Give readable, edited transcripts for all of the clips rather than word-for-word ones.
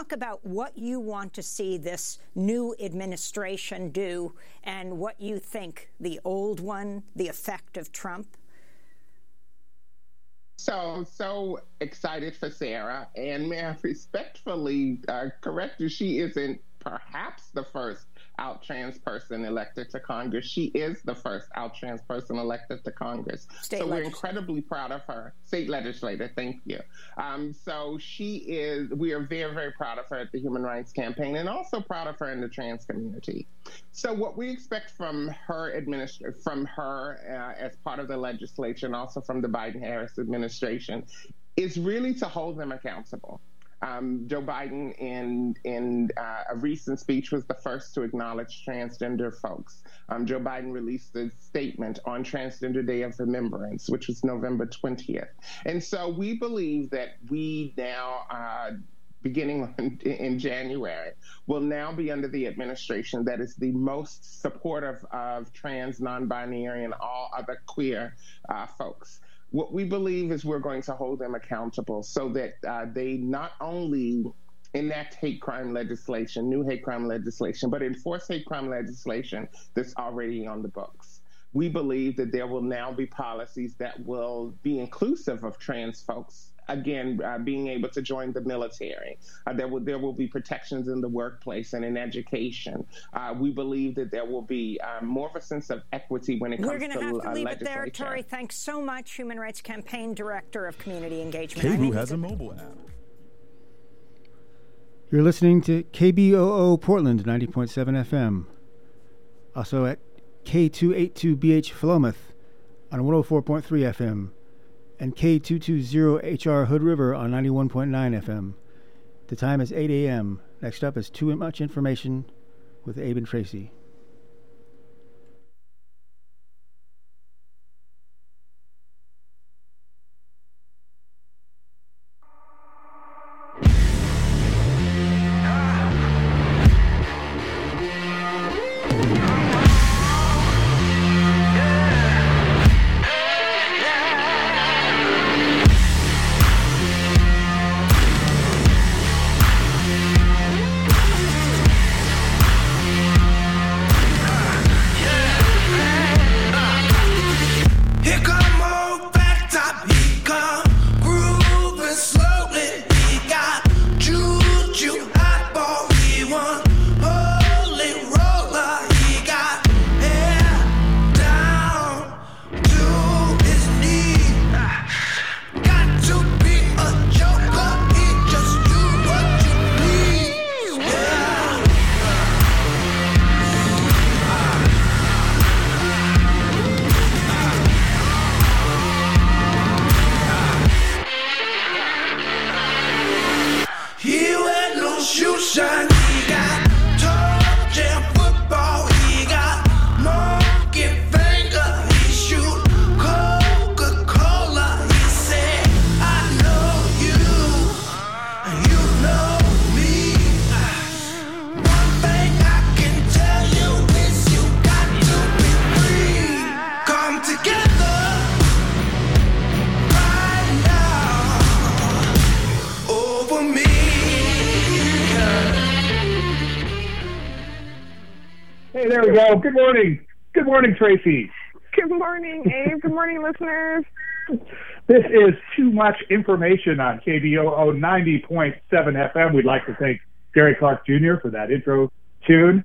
talk about what you want to see this new administration do and what you think the old one, the effect of Trump? So excited for Sarah, and may I respectfully correct you, she isn't perhaps the first out trans person elected to Congress. She is the first out trans person elected to Congress. We're incredibly proud of her. State legislator, thank you. We are very, very proud of her at the Human Rights Campaign, and also proud of her in the trans community. So what we expect from her as part of the legislature, and also from the Biden-Harris administration, is really to hold them accountable. Joe Biden, in a recent speech, was the first to acknowledge transgender folks. Joe Biden released a statement on Transgender Day of Remembrance, which was November 20th. And so we believe that we now, beginning in January, will now be under the administration that is the most supportive of trans, non-binary, and all other queer folks. What we believe is we're going to hold them accountable so that they not only enact hate crime legislation, new hate crime legislation, but enforce hate crime legislation that's already on the books. We believe that there will now be policies that will be inclusive of trans folks. Again, being able to join the military. There will be protections in the workplace and in education. We believe that there will be more of a sense of equity when it comes to legislation. We're going to have to leave it there. Tori, thanks so much. Human Rights Campaign Director of Community Engagement. KBOO has a mobile app. You're listening to KBOO Portland 90.7 FM. Also at K282BH Philomath on 104.3 FM. And K220HR Hood River on 91.9 FM. The time is 8 a.m. Next up is Too Much Information with Abe and Tracy. There we go. Good morning. Good morning, Tracy. Good morning, Abe. Good morning, listeners. This is Too Much Information on KBOO 90.7 FM. We'd like to thank Gary Clark Jr. for that intro tune.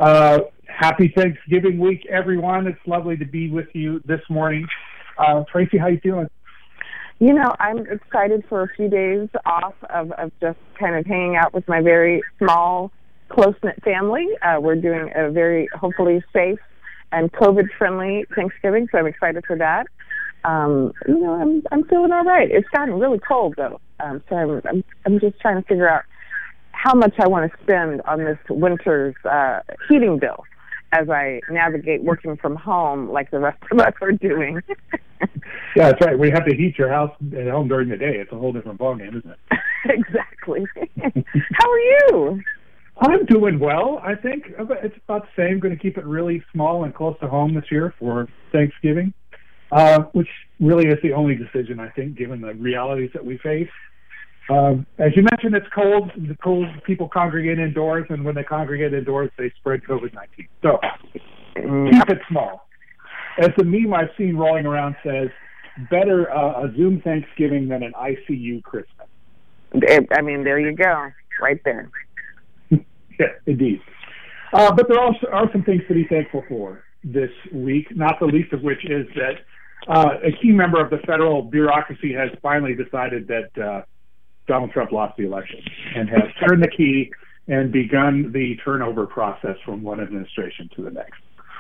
Happy Thanksgiving week, everyone. It's lovely to be with you this morning. Tracy, how you feeling? You know, I'm excited for a few days off of just kind of hanging out with my very small, close-knit family. We're doing a very, hopefully, safe and COVID-friendly Thanksgiving, so I'm excited for that. You know, I'm feeling all right. It's gotten really cold, though, so I'm just trying to figure out how much I want to spend on this winter's heating bill as I navigate working from home like the rest of us are doing. Yeah, that's right. We have to heat your house at home during the day. It's a whole different ballgame, isn't it? Exactly. How are you? I'm doing well. I think it's about the same. Going to keep it really small and close to home this year for Thanksgiving, which really is the only decision, I think, given the realities that we face. As you mentioned, it's cold. The cold people congregate indoors, and when they congregate indoors, they spread COVID-19. So keep it small. As the meme I've seen rolling around says, better a Zoom Thanksgiving than an ICU Christmas. I mean, there you go, right there. Yeah, indeed. But there also are some things to be thankful for this week, not the least of which is that a key member of the federal bureaucracy has finally decided that Donald Trump lost the election and has turned the key and begun the turnover process from one administration to the next.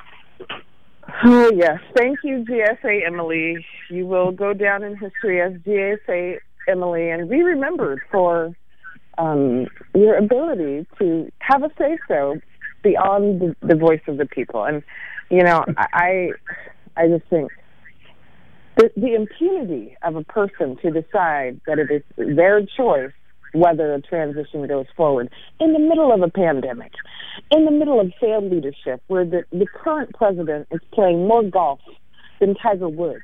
Oh, yes. Thank you, GSA Emily. You will go down in history as GSA Emily and be remembered for your ability to have a say-so beyond the voice of the people. And, you know, I just think the impunity of a person to decide that it is their choice whether a transition goes forward in the middle of a pandemic, in the middle of failed leadership, where the current president is playing more golf than Tiger Woods.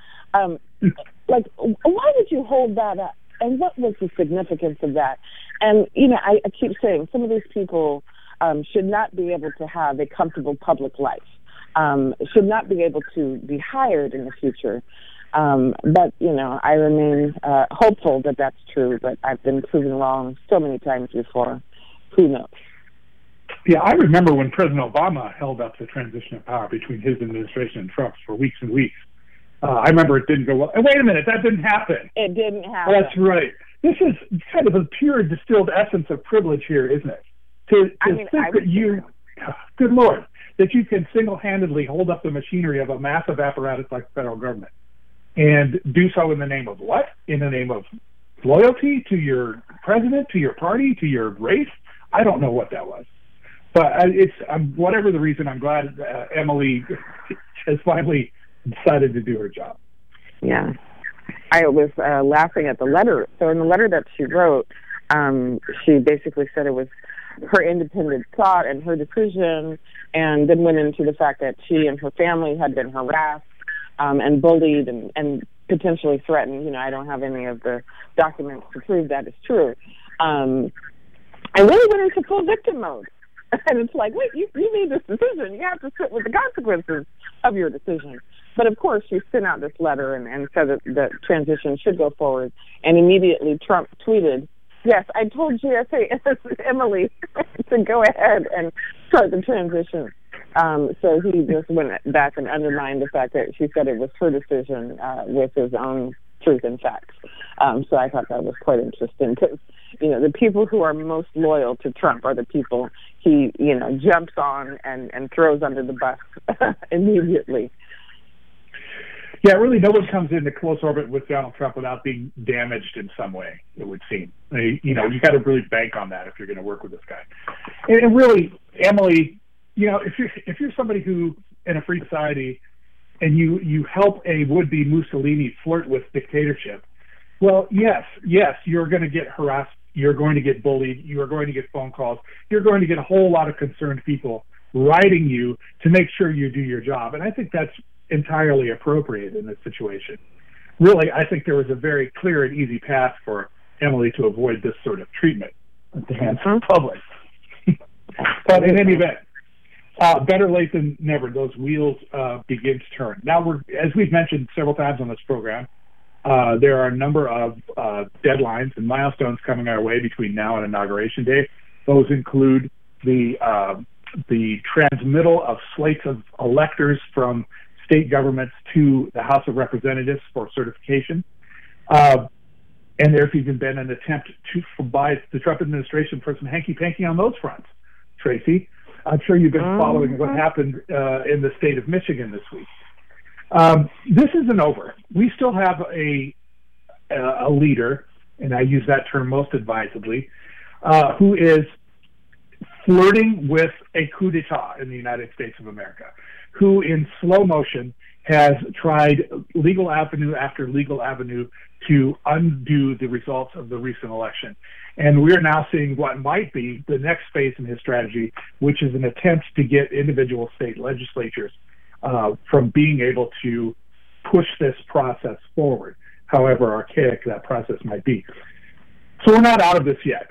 Like, why did you hold that up? And what was the significance of that? And, you know, I keep saying some of these people should not be able to have a comfortable public life, should not be able to be hired in the future. But, you know, I remain hopeful that that's true, but I've been proven wrong so many times before. Who knows? Yeah, I remember when President Obama held up the transition of power between his administration and Trump's for weeks and weeks. I remember it didn't go well. And wait a minute, that didn't happen. It didn't happen. That's right. This is kind of a pure distilled essence of privilege here, isn't it? To think that you, good Lord, that you can single-handedly hold up the machinery of a massive apparatus like the federal government and do so in the name of what? In the name of loyalty to your president, to your party, to your race? I don't know what that was. But whatever the reason, I'm glad Emily has finally decided to do her job. Yeah. I was laughing at the letter. So in the letter that she wrote, she basically said it was her independent thought and her decision, and then went into the fact that she and her family had been harassed and bullied and potentially threatened. You know, I don't have any of the documents to prove that is true. And really went into full victim mode. And it's like, wait, you made this decision. You have to sit with the consequences of your decision. But, of course, she sent out this letter and said that the transition should go forward. And immediately Trump tweeted, yes, I told GSA Emily to go ahead and start the transition. So he just went back and undermined the fact that she said it was her decision with his own truth and facts. So I thought that was quite interesting because, you know, the people who are most loyal to Trump are the people he, you know, jumps on and throws under the bus immediately. Yeah, really, no one comes into close orbit with Donald Trump without being damaged in some way, it would seem. You know, you got to really bank on that if you're going to work with this guy. And really, Emily, you know, if you're somebody who, in a free society, and you help a would-be Mussolini flirt with dictatorship, well, yes, you're going to get harassed, you're going to get bullied, you are going to get phone calls, you're going to get a whole lot of concerned people writing you to make sure you do your job. And I think that's entirely appropriate in this situation. Really, I think there was a very clear and easy path for Emily to avoid this sort of treatment at the hands of the public. But in any event, better late than never. Those wheels begin to turn. Now, as we've mentioned several times on this program, there are a number of deadlines and milestones coming our way between now and Inauguration Day. Those include the transmittal of slates of electors from state governments to the House of Representatives for certification. And there's even been an attempt by the Trump administration for some hanky-panky on those fronts. Tracy, I'm sure you've been following what happened in the state of Michigan this week. This isn't over. We still have a leader, and I use that term most advisedly, who is flirting with a coup d'etat in the United States of America, who in slow motion has tried legal avenue after legal avenue to undo the results of the recent election. And we're now seeing what might be the next phase in his strategy, which is an attempt to get individual state legislatures from being able to push this process forward, however archaic that process might be. So we're not out of this yet.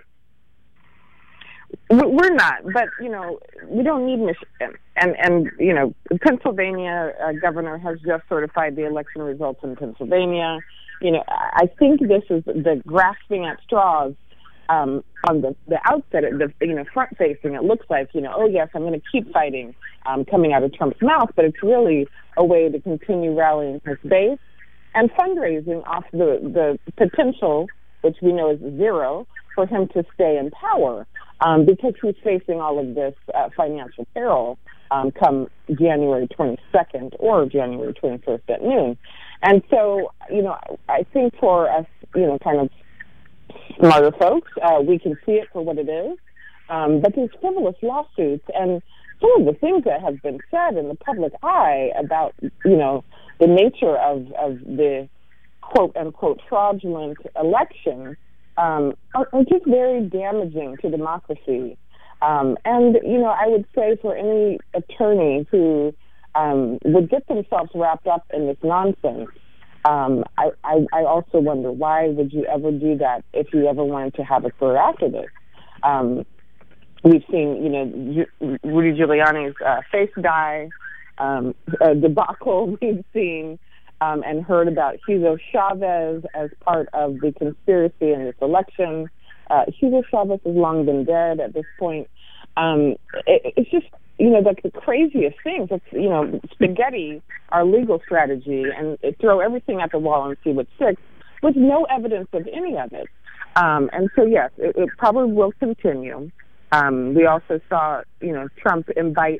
We're not, but, we don't need Michigan. And Pennsylvania governor has just certified the election results in Pennsylvania. I think this is the grasping at straws on the outset, the front-facing. It looks like, oh, yes, I'm going to keep fighting coming out of Trump's mouth, but it's really a way to continue rallying his base and fundraising off the potential, which we know is zero, for him to stay in power. Because he's facing all of this financial peril come January 22nd or January 21st at noon. And so, I think for us, kind of smarter folks, we can see it for what it is. But these frivolous lawsuits and some of the things that have been said in the public eye about, the nature of the quote-unquote fraudulent election are just very damaging to democracy. And, I would say for any attorney who would get themselves wrapped up in this nonsense, I also wonder, why would you ever do that if you ever wanted to have a career after this? We've seen, Rudy Giuliani's face dye, debacle. We've seen and heard about Hugo Chavez as part of the conspiracy in this election. Hugo Chavez has long been dead at this point. It's just, like the craziest things. It's, spaghetti, our legal strategy, and throw everything at the wall and see what sticks, with no evidence of any of it. And so, yes, it probably will continue. We also saw, Trump invite,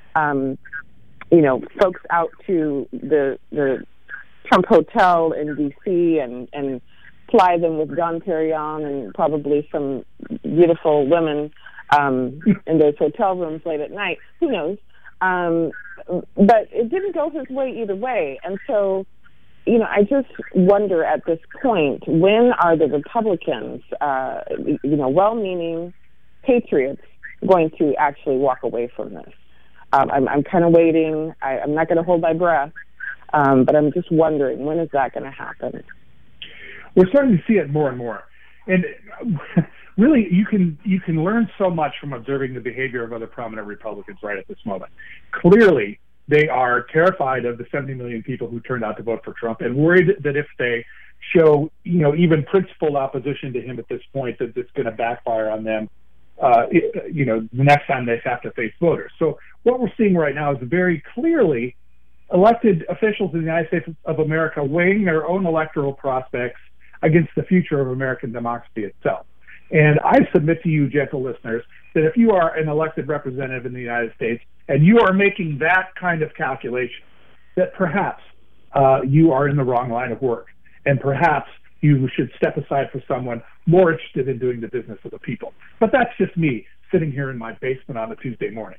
folks out to the Trump Hotel in D.C. and ply them with Dom Perignon and probably some beautiful women in those hotel rooms late at night. Who knows? But it didn't go his way either way. And so, I just wonder at this point, when are the Republicans, well-meaning patriots, going to actually walk away from this? I'm kind of waiting. I'm not going to hold my breath. But I'm just wondering, when is that going to happen? We're starting to see it more and more. And really, you can learn so much from observing the behavior of other prominent Republicans right at this moment. Clearly, they are terrified of the 70 million people who turned out to vote for Trump and worried that if they show, even principled opposition to him at this point, that it's going to backfire on them, the next time they have to face voters. So what we're seeing right now is very clearly elected officials in the United States of America weighing their own electoral prospects against the future of American democracy itself. And I submit to you, gentle listeners, that if you are an elected representative in the United States and you are making that kind of calculation, that perhaps you are in the wrong line of work, and perhaps you should step aside for someone more interested in doing the business of the people. But that's just me sitting here in my basement on a Tuesday morning.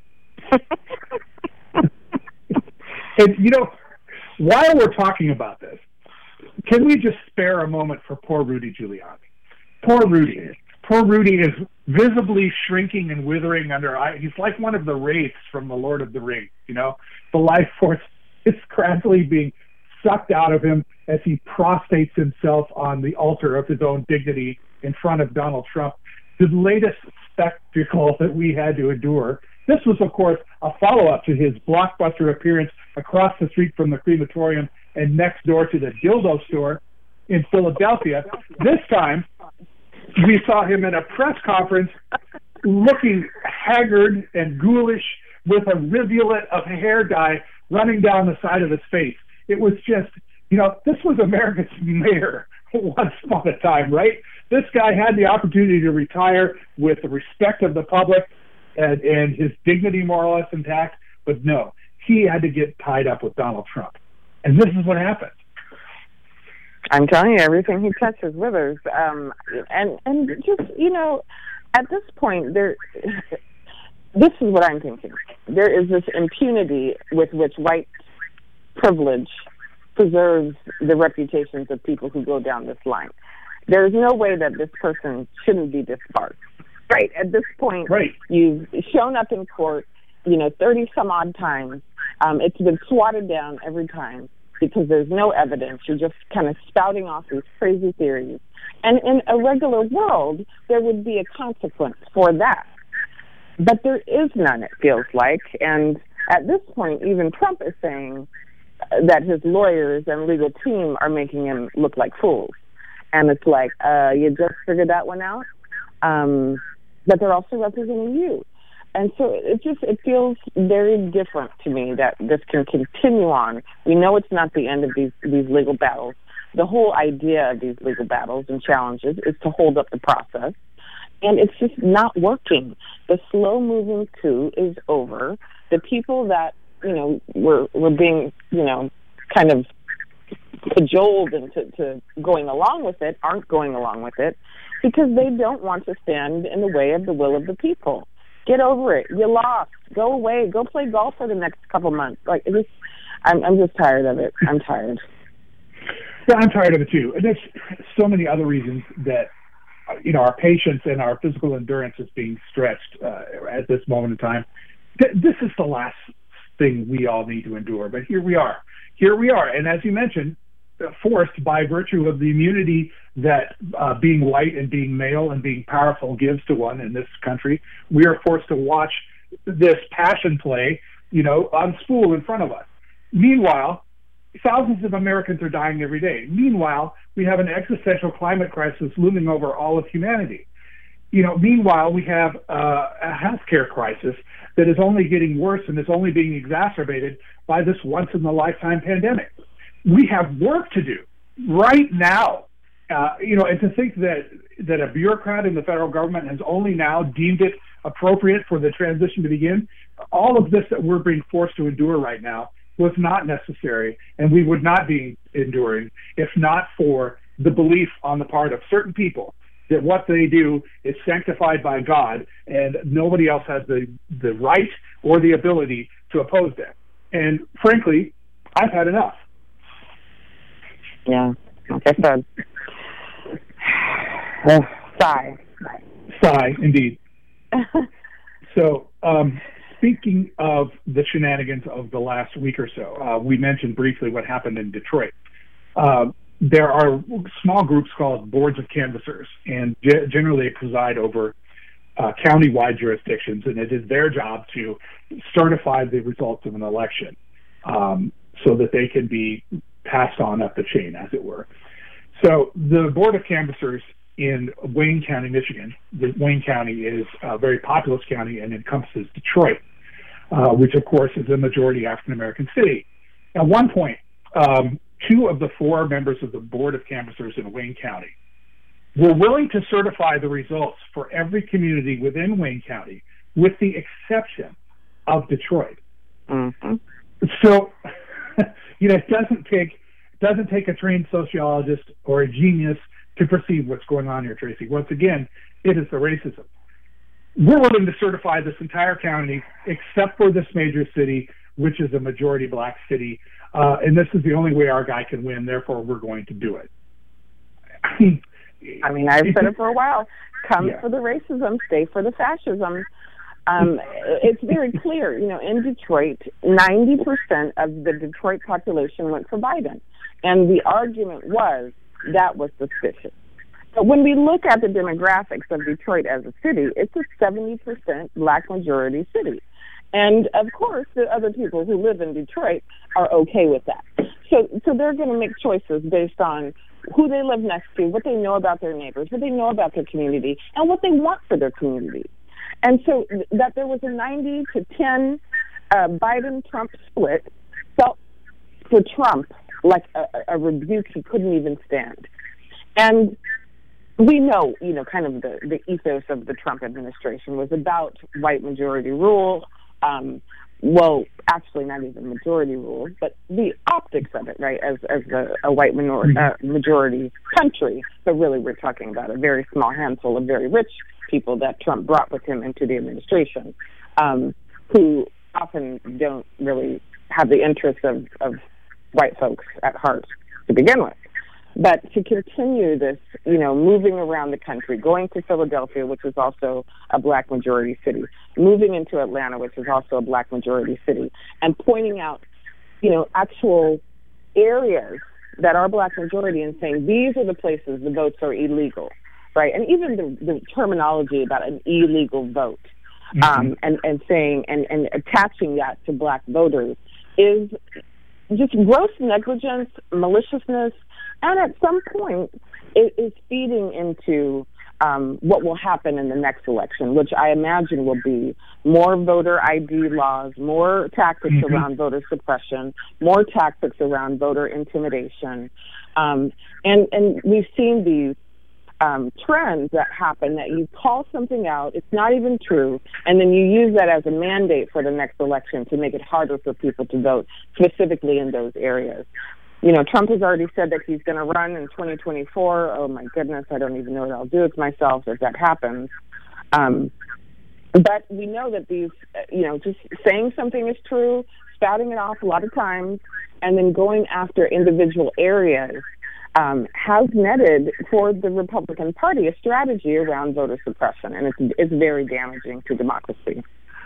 And, while we're talking about this, can we just spare a moment for poor Rudy Giuliani? Poor Rudy. Poor Rudy is visibly shrinking and withering under. He's like one of the wraiths from The Lord of the Rings, The life force is gradually being sucked out of him as he prostrates himself on the altar of his own dignity in front of Donald Trump. The latest spectacle that we had to endure. This was, of course, a follow-up to his blockbuster appearance across the street from the crematorium and next door to the dildo store in Philadelphia. This time, we saw him in a press conference looking haggard and ghoulish with a rivulet of hair dye running down the side of his face. It was just, this was America's mayor once upon a time, right? This guy had the opportunity to retire with the respect of the public and his dignity more or less intact, but no, he had to get tied up with Donald Trump. And this is what happened. I'm telling you, everything he touches withers. And just, at this point, this is what I'm thinking. There is this impunity with which white privilege preserves the reputations of people who go down this line. There's no way that this person shouldn't be disbarred. Right. At this point, right. You've shown up in court, 30 some odd times. It's been swatted down every time because there's no evidence. You're just kind of spouting off these crazy theories. And in a regular world, there would be a consequence for that. But there is none, it feels like. And at this point, even Trump is saying that his lawyers and legal team are making him look like fools. And it's like, you just figured that one out? But they're also representing you. And so it feels very different to me that this can continue on. We know it's not the end of these legal battles. The whole idea of these legal battles and challenges is to hold up the process. And it's just not working. The slow-moving coup is over. The people that, were being, kind of cajoled into going along with it aren't going along with it because they don't want to stand in the way of the will of the people. Get over it. You lost. Go away. Go play golf for the next couple months. I'm just tired of it. I'm tired. Yeah, I'm tired of it too. And there's so many other reasons that, our patience and our physical endurance is being stretched at this moment in time. This is the last thing we all need to endure. But here we are. And as you mentioned, forced by virtue of the immunity that being white and being male and being powerful gives to one in this country, we are forced to watch this passion play, on spool in front of us. Meanwhile, thousands of Americans are dying every day. Meanwhile, we have an existential climate crisis looming over all of humanity. Meanwhile, we have a healthcare crisis that is only getting worse and is only being exacerbated by this once-in-a-lifetime pandemic. We have work to do right now. And to think that a bureaucrat in the federal government has only now deemed it appropriate for the transition to begin, all of this that we're being forced to endure right now was not necessary, and we would not be enduring if not for the belief on the part of certain people that what they do is sanctified by God and nobody else has the right or the ability to oppose that. And frankly, I've had enough. Yeah, like I said. Sigh, indeed. So, speaking of the shenanigans of the last week or so, we mentioned briefly what happened in Detroit. There are small groups called boards of canvassers, and generally they preside over county-wide jurisdictions, and it is their job to certify the results of an election so that they can be passed on up the chain, as it were. So the Board of Canvassers in Wayne County, Michigan, Wayne County is a very populous county and encompasses Detroit, which, of course, is a majority African-American city. At one point, 2 of the 4 members of the Board of Canvassers in Wayne County were willing to certify the results for every community within Wayne County, with the exception of Detroit. Mm-hmm. So, it doesn't take a trained sociologist or a genius to perceive what's going on here, Tracy. Once again, it is the racism. We're willing to certify this entire county except for this major city, which is a majority black city, and this is the only way our guy can win, therefore we're going to do it. I mean, I've said it for a while. Come for the racism, stay for the fascism. It's very clear, in Detroit, 90% of the Detroit population went for Biden. And the argument was that was suspicious. But when we look at the demographics of Detroit as a city, it's a 70% black majority city. And, of course, the other people who live in Detroit are okay with that. So they're going to make choices based on who they live next to, what they know about their neighbors, what they know about their community, and what they want for their community. And so that there was a 90-10 Biden-Trump split felt for Trump like a rebuke he couldn't even stand. And we know, kind of the ethos of the Trump administration was about white majority rule. Well, actually not even majority rule, but the optics of it, right, as a white majority country. But really we're talking about a very small handful of very rich people that Trump brought with him into the administration, who often don't really have the interests of white folks at heart to begin with. But to continue this, moving around the country, going to Philadelphia, which is also a black majority city, moving into Atlanta, which is also a black majority city, and pointing out, actual areas that are black majority and saying these are the places the votes are illegal, right? And even the terminology about an illegal vote, and saying and attaching that to black voters is just gross negligence, maliciousness, and at some point it is feeding into what will happen in the next election, which I imagine will be more voter ID laws, more tactics around voter suppression, more tactics around voter intimidation. And we've seen these trends that happen, that you call something out, it's not even true, and then you use that as a mandate for the next election to make it harder for people to vote, specifically in those areas. You know, Trump has already said that he's going to run in 2024. Oh, my goodness, I don't even know what I'll do with myself if that happens. But we know that these, just saying something is true, spouting it off a lot of times, and then going after individual areas has netted for the Republican Party a strategy around voter suppression, and it's very damaging to democracy.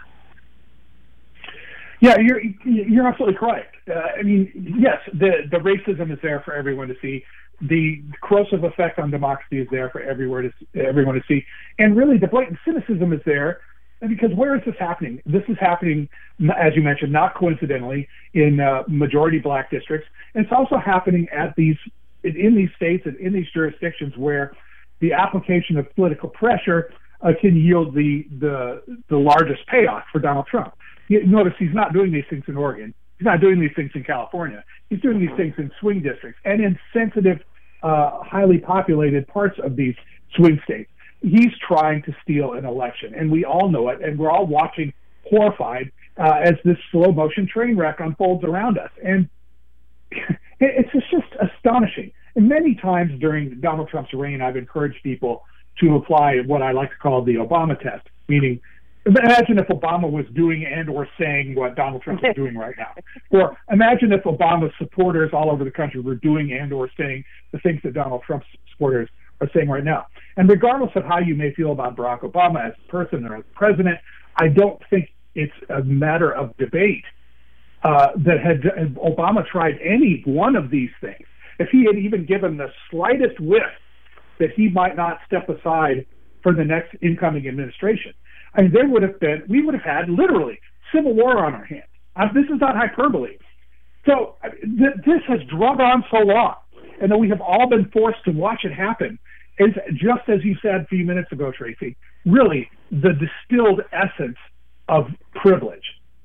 Yeah, you're absolutely correct. I mean, yes, the racism is there for everyone to see. The corrosive effect on democracy is there for everyone to see. And really, the blatant cynicism is there because where is this happening? This is happening, as you mentioned, not coincidentally, in majority black districts. And it's also happening in these states and in these jurisdictions where the application of political pressure can yield the largest payoff for Donald Trump. You notice he's not doing these things in Oregon. He's not doing these things in California. He's doing these things in swing districts and in sensitive, highly populated parts of these swing states. He's trying to steal an election, and we all know it, and we're all watching horrified as this slow-motion train wreck unfolds around us. And it's just astonishing. And many times during Donald Trump's reign, I've encouraged people to apply what I like to call the Obama test, meaning imagine if Obama was doing and or saying what Donald Trump is doing right now. Or imagine if Obama's supporters all over the country were doing and or saying the things that Donald Trump's supporters are saying right now. And regardless of how you may feel about Barack Obama as a person or as president, I don't think it's a matter of debate that had Obama tried any one of these things, if he had even given the slightest whiff that he might not step aside for the next incoming administration, I mean, we would have had literally civil war on our hands. This is not hyperbole. So this has drug on so long, and that we have all been forced to watch it happen, is just as you said a few minutes ago, Tracy, really the distilled essence of privilege.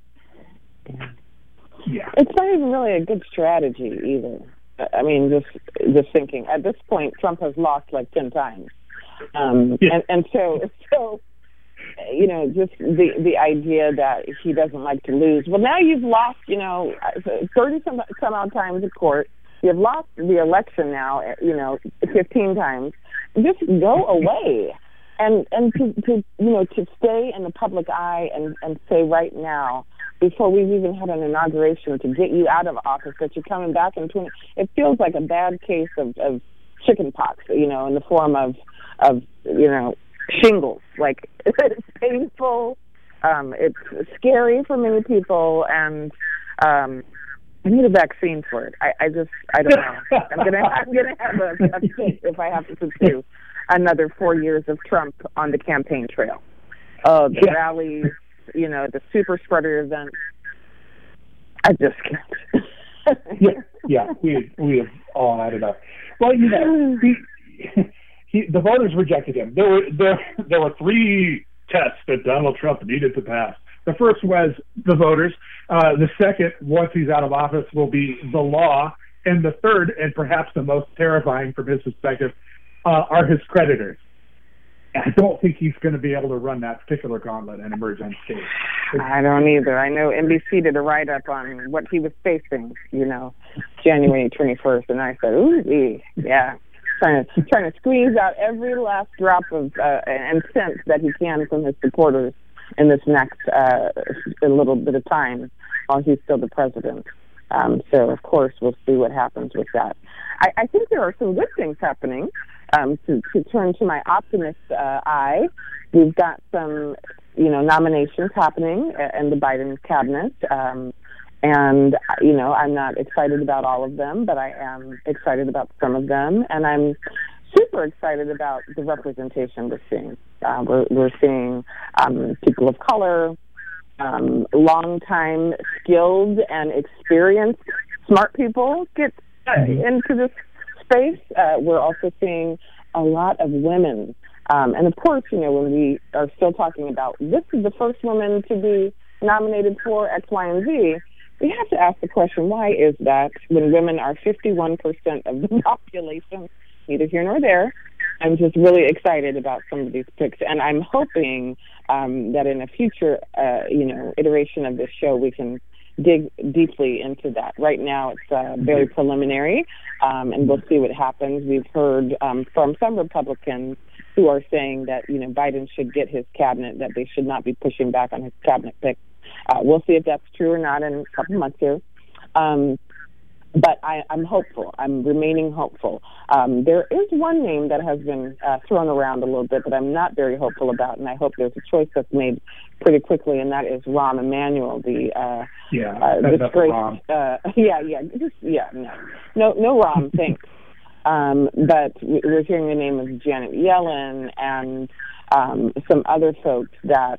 Yeah. It's not even really a good strategy either. I mean, just thinking, at this point, Trump has lost like 10 times. And so just the idea that he doesn't like to lose. Well, now you've lost, 30 some odd times in court. You've lost the election now, 15 times. Just go away. And to stay in the public eye and say right now, before we've even had an inauguration, to get you out of office, that you're coming back in 20, it feels like a bad case of chicken pox, in the form of shingles. Like, it's painful, it's scary for many people, and I need a vaccine for it. I don't know. I'm gonna have a fit if I have to pursue another 4 years of Trump on the campaign trail. The rallies, the super spreader events. I just can't. We have all had enough. Well, the voters rejected him. There were three tests that Donald Trump needed to pass. The first was the voters. The second, once he's out of office, will be the law. And the third, and perhaps the most terrifying from his perspective, are his creditors. I don't think he's going to be able to run that particular gauntlet and emerge unscathed. I don't either. I know NBC did a write-up on what he was facing, January 21st, and I said, ooh, yeah. Trying to squeeze out every last drop of and cent that he can from his supporters in this next a little bit of time while he's still the president. So, of course, we'll see what happens with that. I think there are some good things happening. To turn to my optimist eye, we've got some, nominations happening in the Biden cabinet. And, I'm not excited about all of them, but I am excited about some of them. And I'm super excited about the representation we're seeing. We're seeing people of color, long-time skilled and experienced smart people get into this space. We're also seeing a lot of women. And of course, when we are still talking about this is the first woman to be nominated for X, Y, and Z, we have to ask the question, why is that when women are 51% of the population? Neither here nor there. I'm just really excited about some of these picks, and I'm hoping that in a future, iteration of this show, we can dig deeply into that. Right now, it's very preliminary, and we'll see what happens. We've heard from some Republicans who are saying that Biden should get his cabinet, that they should not be pushing back on his cabinet pick. We'll see if that's true or not in a couple months here. But I'm hopeful. I'm remaining hopeful. There is one name that has been thrown around a little bit that I'm not very hopeful about, and I hope there's a choice that's made pretty quickly, and that is Rahm Emanuel, the disgraced. No Rahm, thanks. But we're hearing the name of Janet Yellen and some other folks that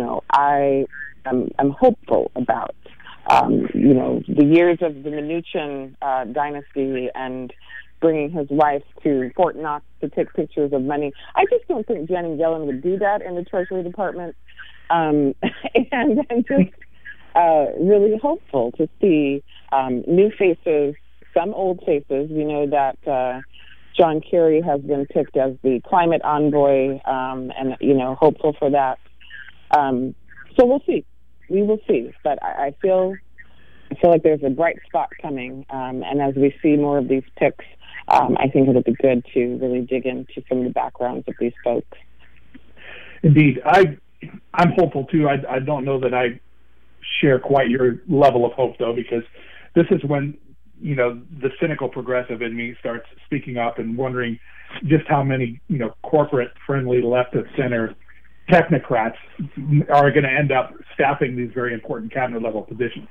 I'm hopeful about. The years of the Mnuchin dynasty and bringing his wife to Fort Knox to take pictures of money. I just don't think Janet Yellen would do that in the Treasury Department. And I'm just really hopeful to see new faces, some old faces. We know that John Kerry has been picked as the climate envoy, and hopeful for that. So we'll see. We will see, but I feel like there's a bright spot coming, and as we see more of these picks, I think it'll be good to really dig into some of the backgrounds of these folks. Indeed, I'm hopeful too. I don't know that I share quite your level of hope though, because this is when the cynical progressive in me starts speaking up and wondering just how many corporate-friendly left of center technocrats are going to end up staffing these very important cabinet-level positions.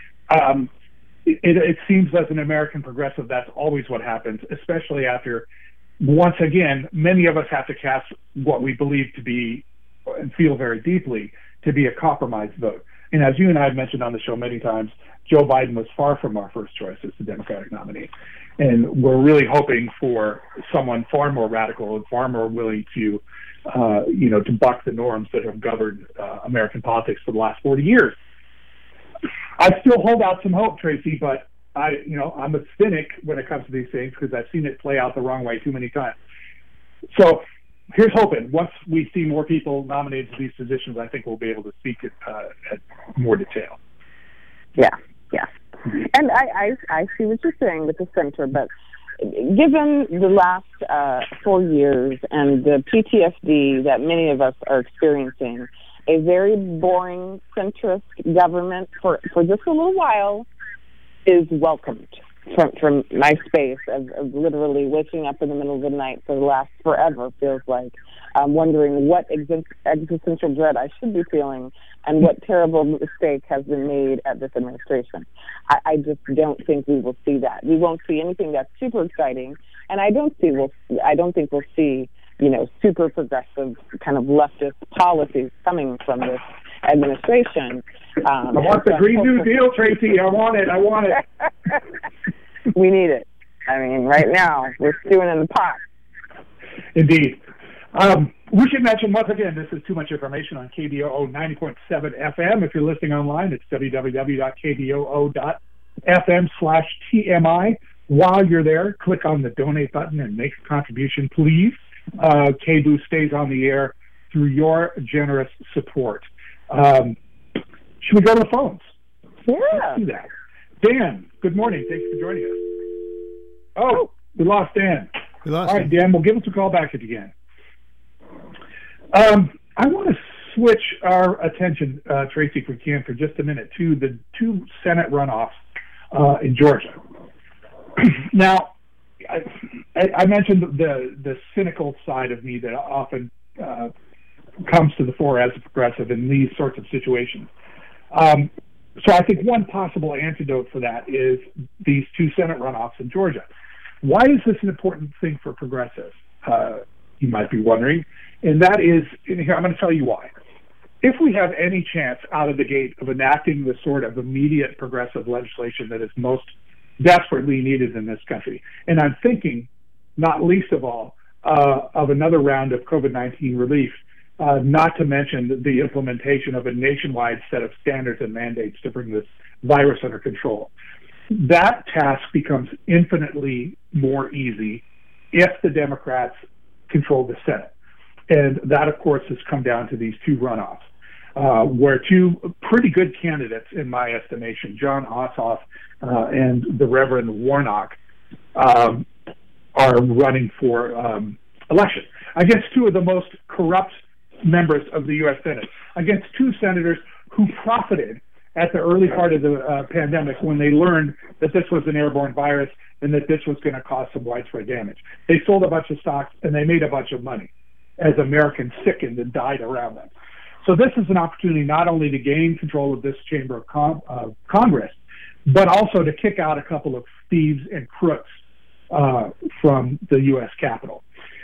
It seems as an American progressive, that's always what happens, especially after, once again, many of us have to cast what we believe to be and feel very deeply to be a compromise vote. And as you and I have mentioned on the show many times, Joe Biden was far from our first choice as the Democratic nominee. And we're really hoping for someone far more radical and far more willing to buck the norms that have governed American politics for the last 40 years. I still hold out some hope, Tracy, but I'm a cynic when it comes to these things because I've seen it play out the wrong way too many times. So here's hoping. Once we see more people nominated to these positions, I think we'll be able to speak at more detail. Yeah. And I see what you're saying with the center, but given the last 4 years and the PTSD that many of us are experiencing, a very boring centrist government for just a little while is welcomed from my space of literally waking up in the middle of the night for the last forever, feels like, wondering what existential dread I should be feeling and what terrible mistake has been made at this administration. I just don't think we will see that. We won't see anything that's super exciting, and I don't think we'll see super progressive kind of leftist policies coming from this administration. I want the Green New Deal, Tracy. I want it. We need it. I mean, right now, we're stewing in the pot. Indeed. We should mention, once again, this is Too Much Information on KBOO 90.7 FM. If you're listening online, it's www.kboo.fm/TMI. While you're there, click on the donate button and make a contribution, please. KBOO stays on the air through your generous support. Should we go to the phones? Yeah. Let's do that. Dan, good morning. Thanks for joining us. Oh, we lost Dan. All right, Dan, we'll give us a call back if you can. I want to switch our attention, Tracy, if we can, for just a minute, to the two Senate runoffs in Georgia. Now, I mentioned the cynical side of me that often comes to the fore as a progressive in these sorts of situations. So I think one possible antidote for that is these two Senate runoffs in Georgia. Why is this an important thing for progressives? You might be wondering. And that is, and here I'm going to tell you why. If we have any chance out of the gate of enacting the sort of immediate progressive legislation that is most desperately needed in this country, and I'm thinking, not least of all, of another round of COVID-19 relief, not to mention the implementation of a nationwide set of standards and mandates to bring this virus under control. That task becomes infinitely more easy if the Democrats control the Senate. And that, of course, has come down to these two runoffs, where two pretty good candidates, in my estimation, John Ossoff and the Reverend Warnock, are running for election against two of the most corrupt members of the U.S. Senate, against two senators who profited at the early part of the pandemic when they learned that this was an airborne virus and that this was going to cause some widespread damage. They sold a bunch of stocks and they made a bunch of money as Americans sickened and died around them. So this is an opportunity not only to gain control of this chamber of Congress, but also to kick out a couple of thieves and crooks from the U.S. Capitol.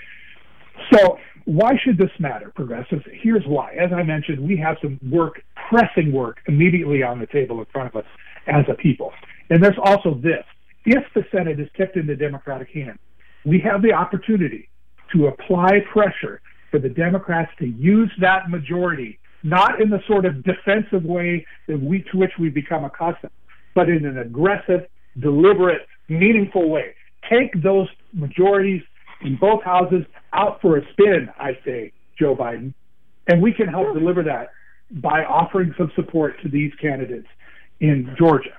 So why should this matter, progressives? Here's why. As I mentioned, we have some work, pressing work, immediately on the table in front of us as a people. And there's also this. If the Senate is tipped into Democratic hands, we have the opportunity to apply pressure for the Democrats to use that majority, not in the sort of defensive way to which we've become accustomed, but in an aggressive, deliberate, meaningful way. Take those majorities in both houses out for a spin, I say, Joe Biden, and we can help deliver that by offering some support to these candidates in Georgia.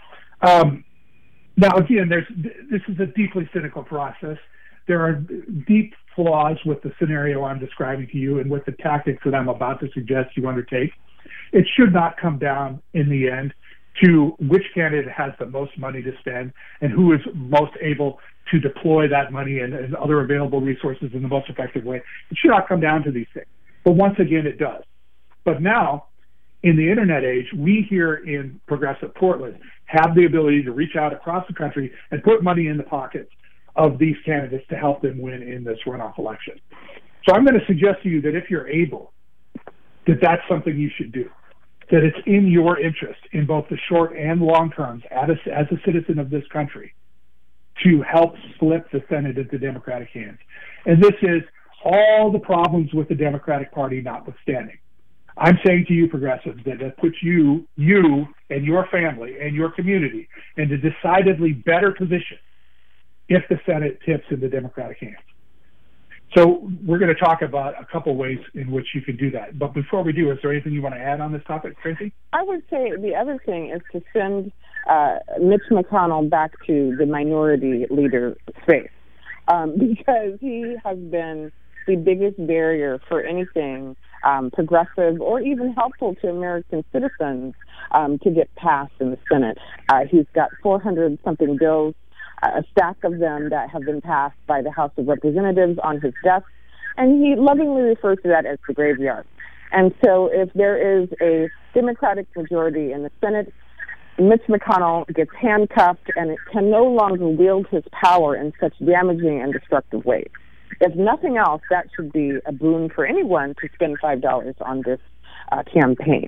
Now, again, this is a deeply cynical process. There are deep flaws with the scenario I'm describing to you and with the tactics that I'm about to suggest you undertake. It should not come down in the end to which candidate has the most money to spend and who is most able to deploy that money and other available resources in the most effective way. It should not come down to these things. But once again, it does. But now, in the internet age, we here in progressive Portland have the ability to reach out across the country and put money in the pockets of these candidates to help them win in this runoff election. So I'm going to suggest to you that if you're able, that that's something you should do, that it's in your interest in both the short and long terms as a citizen of this country to help flip the Senate into Democratic hands. And this is all the problems with the Democratic Party notwithstanding. I'm saying to you, progressives, that it puts you and your family and your community in a decidedly better position if the Senate tips in the Democratic hands. So we're going to talk about a couple ways in which you can do that. But before we do, is there anything you want to add on this topic, Tracy? I would say the other thing is to send Mitch McConnell back to the minority leader space because he has been the biggest barrier for anything progressive or even helpful to American citizens to get passed in the Senate. He's got 400-something bills, a stack of them that have been passed by the House of Representatives on his desk, and he lovingly refers to that as the graveyard. And so if there is a Democratic majority in the Senate, Mitch McConnell gets handcuffed and it can no longer wield his power in such damaging and destructive ways. If nothing else, that should be a boon for anyone to spend $5 on this campaign.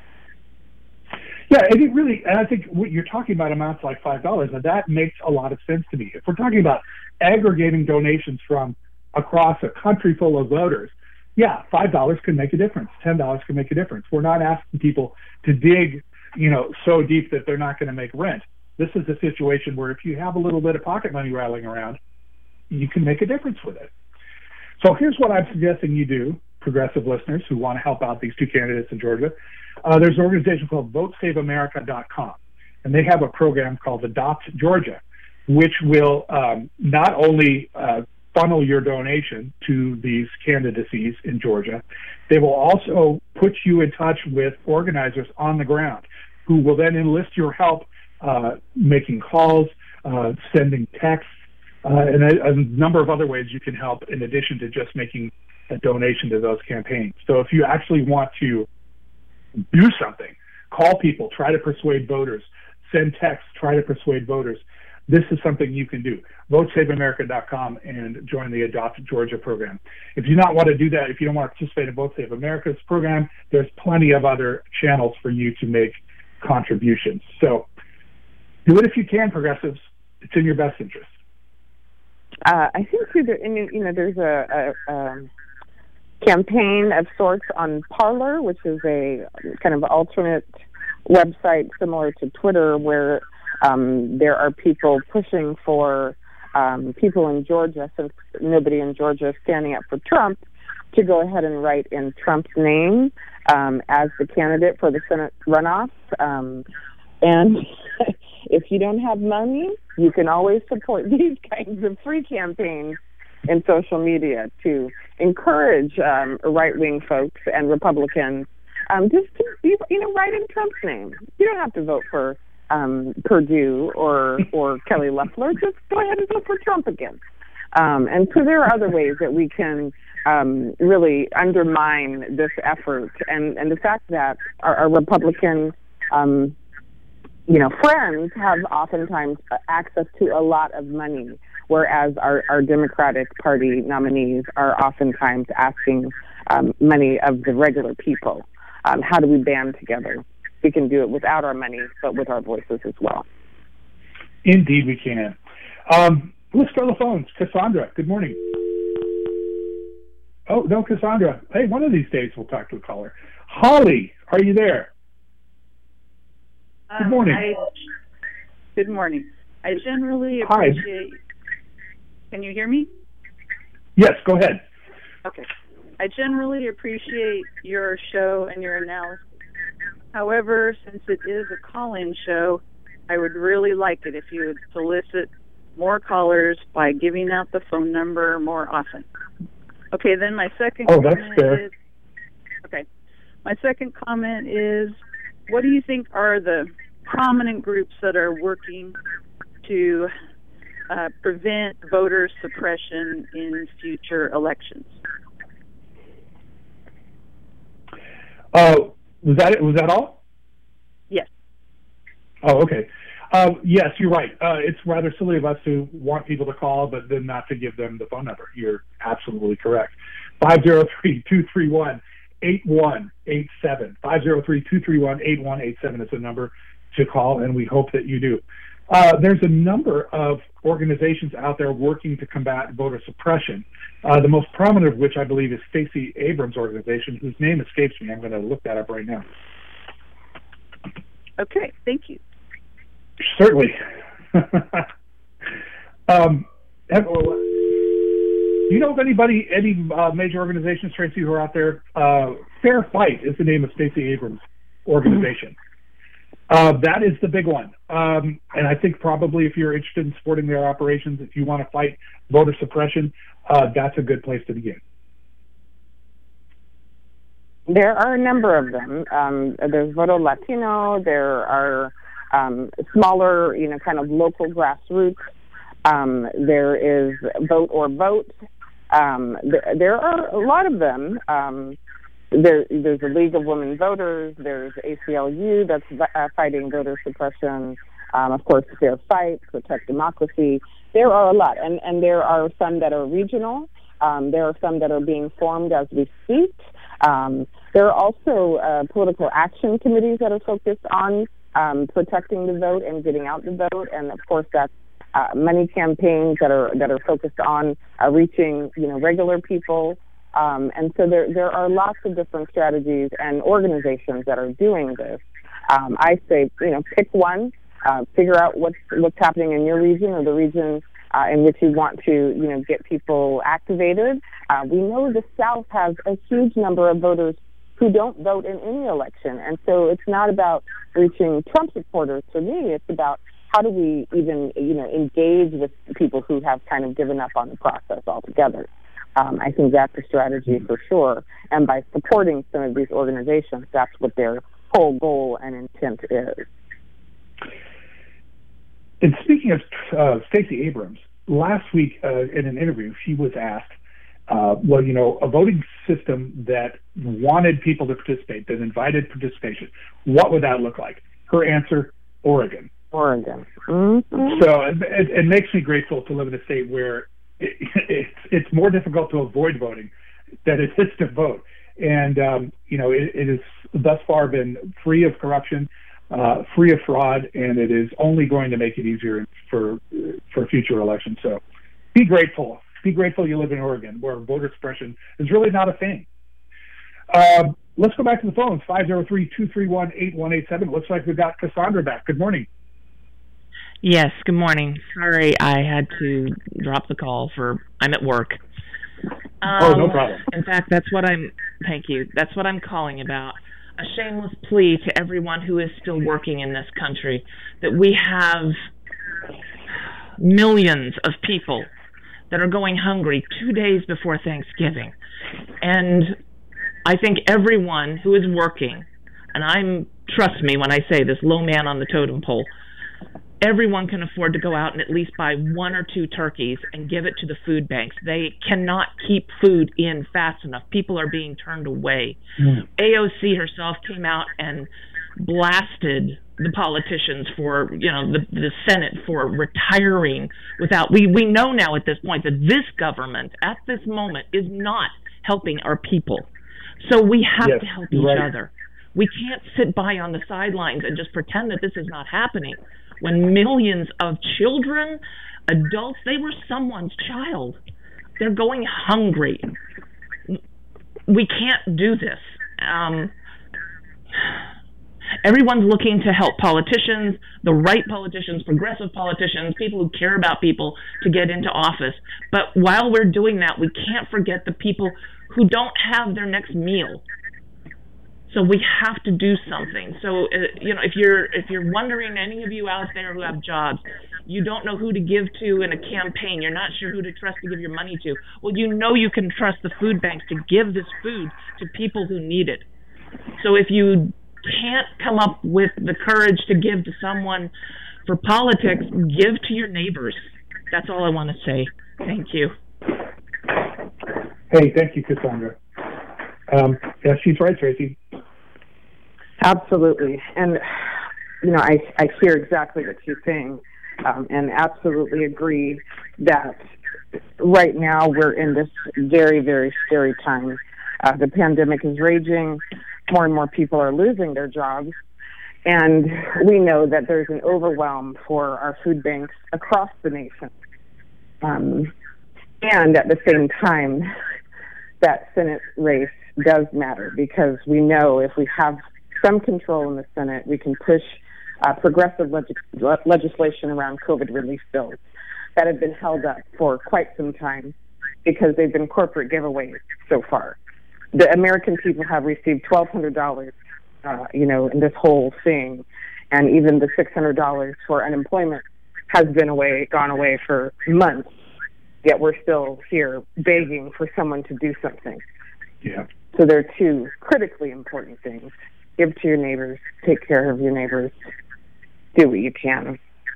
Yeah, and I think what you're talking about amounts like $5, and that makes a lot of sense to me. If we're talking about aggregating donations from across a country full of voters, yeah, $5 can make a difference. $10 can make a difference. We're not asking people to dig, so deep that they're not going to make rent. This is a situation where if you have a little bit of pocket money rattling around, you can make a difference with it. So here's what I'm suggesting you do, progressive listeners who want to help out these two candidates in Georgia. There's an organization called VoteSaveAmerica.com, and they have a program called Adopt Georgia, which will not only funnel your donation to these candidacies in Georgia, they will also put you in touch with organizers on the ground who will then enlist your help making calls, sending texts, and a number of other ways you can help in addition to just making a donation to those campaigns. So if you actually want to do something Call people, try to persuade voters. Send texts, try to persuade voters. This is something you can do. VoteSaveAmerica.com and join the Adopt Georgia program. If you not want to do that, if you don't want to participate in Vote Save America's program, there's plenty of other channels for you to make contributions. So do it if you can, progressives. It's in your best interest. I think too, there's a campaign of sorts on Parler, which is a kind of alternate website similar to Twitter, where there are people pushing for people in Georgia, since nobody in Georgia is standing up for Trump, to go ahead and write in Trump's name as the candidate for the Senate runoff. And if you don't have money, you can always support these kinds of free campaigns in social media to encourage right-wing folks and Republicans just to write in Trump's name. You don't have to vote for Perdue or Kelly Loeffler. Just go ahead and vote for Trump again. And so there are other ways that we can really undermine this effort, and the fact that our Republican friends have oftentimes access to a lot of money, whereas our Democratic Party nominees are oftentimes asking money of the regular people. How do we band together? We can do it without our money, but with our voices as well. Indeed, we can. Let's go to the phones. Cassandra, good morning. Oh, no, Cassandra. Hey, one of these days we'll talk to a caller. Holly, are you there? Good morning. Good morning. I generally appreciate... Can you hear me? Yes, go ahead. Okay. I generally appreciate your show and your analysis. However, since it is a call-in show, I would really like it if you would solicit more callers by giving out the phone number more often. Okay, then my second comment is... Okay. My second comment is, what do you think are the prominent groups that are working to prevent voter suppression in future elections? Was that all? Yes. Oh, okay. Yes, you're right. It's rather silly of us to want people to call, but then not to give them the phone number. You're absolutely correct. 503-231-8187. 503-231-8187 is the number to call, and we hope that you do. There's a number of organizations out there working to combat voter suppression. The most prominent of which I believe is Stacey Abrams' organization, whose name escapes me. I'm going to look that up right now. Okay, thank you. Certainly. Do you know of any major organizations, Tracy, who are out there? Fair Fight is the name of Stacey Abrams' organization. That is the big one. And I think probably if you're interested in supporting their operations, if you want to fight voter suppression, that's a good place to begin. There are a number of them. There's Voto Latino. There are smaller, kind of local grassroots. There is Vote or Vote. There are a lot of them. There's a League of Women Voters. There's ACLU that's fighting voter suppression. Of course, Fair Fight, Protect Democracy. There are a lot, and there are some that are regional. There are some that are being formed as we speak. There are also political action committees that are focused on protecting the vote and getting out the vote, and of course that's money campaigns that are focused on reaching regular people. And so there are lots of different strategies and organizations that are doing this. I say, pick one, figure out what's happening in your region or the region in which you want to, get people activated. We know the South has a huge number of voters who don't vote in any election. And so it's not about reaching Trump supporters. For me, it's about how do we even, engage with people who have kind of given up on the process altogether. I think that's a strategy for sure. And by supporting some of these organizations, that's what their whole goal and intent is. And speaking of Stacey Abrams, last week in an interview, she was asked a voting system that wanted people to participate, that invited participation, what would that look like? Her answer, Oregon. Oregon. Mm-hmm. So it makes me grateful to live in a state where it's more difficult to avoid voting than it is to vote. And, it has thus far been free of corruption, free of fraud, and it is only going to make it easier for future elections. So be grateful. Be grateful you live in Oregon, where voter suppression is really not a thing. Let's go back to the phones, 503-231-8187. Looks like we've got Cassandra back. Good morning. Yes, good morning. Sorry, I had to drop the call I'm at work. No problem. In fact, thank you. That's what I'm calling about. A shameless plea to everyone who is still working in this country that we have millions of people that are going hungry 2 days before Thanksgiving. And I think everyone who is working, and trust me when I say this, low man on the totem pole, everyone can afford to go out and at least buy 1 or 2 turkeys and give it to the food banks. They cannot keep food in fast enough. People are being turned away. AOC herself came out and blasted the politicians for, the Senate for retiring without. We know now at this point that this government at this moment is not helping our people. So we have to help each other. We can't sit by on the sidelines and just pretend that this is not happening. When millions of children, adults, they were someone's child. They're going hungry. We can't do this. Everyone's looking to help politicians, the right politicians, progressive politicians, people who care about people to get into office. But while we're doing that, we can't forget the people who don't have their next meal. So we have to do something. So, if you're wondering, any of you out there who have jobs, you don't know who to give to in a campaign, you're not sure who to trust to give your money to, well, you can trust the food banks to give this food to people who need it. So if you can't come up with the courage to give to someone for politics, give to your neighbors. That's all I want to say. Thank you. Hey, thank you, Cassandra. Yeah, she's right, Tracy. Absolutely. And, I hear exactly what she's saying, and absolutely agree that right now we're in this very, very scary time. The pandemic is raging. More and more people are losing their jobs. And we know that there's an overwhelm for our food banks across the nation. And at the same time, that Senate race does matter, because we know if we have some control in the Senate, we can push progressive legislation around COVID relief bills that have been held up for quite some time because they've been corporate giveaways so far. The American people have received $1,200, in this whole thing, and even the $600 for unemployment has gone away for months. Yet we're still here begging for someone to do something. Yeah. So there are 2 critically important things. Give to your neighbors, take care of your neighbors, do what you can.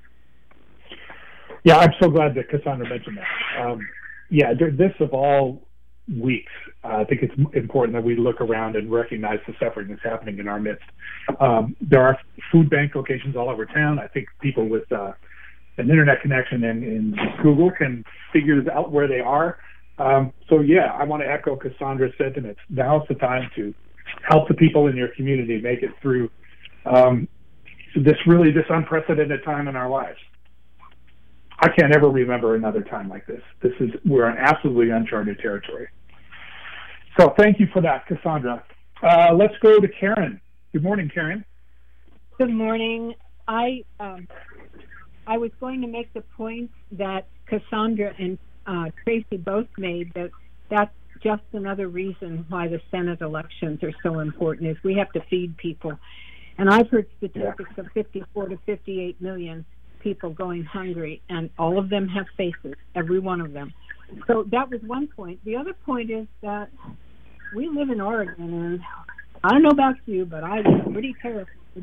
Yeah, I'm so glad that Cassandra mentioned that. This of all weeks, I think it's important that we look around and recognize the suffering that's happening in our midst. There are food bank locations all over town. I think people with an internet connection and Google can figure out where they are. I want to echo Cassandra's sentiments. Now's the time to help the people in your community make it through this unprecedented time in our lives. I can't ever remember another time like this. We're in absolutely uncharted territory. So thank you for that, Cassandra. Let's go to Karen. Good morning, Karen. Good morning. I was going to make the point that Cassandra and Tracy both made, that's just another reason why the Senate elections are so important, is we have to feed people. And I've heard statistics of 54 to 58 million people going hungry, and all of them have faces, every one of them. So that was one point. The other point is that we live in Oregon, and I don't know about you, but I was pretty terrified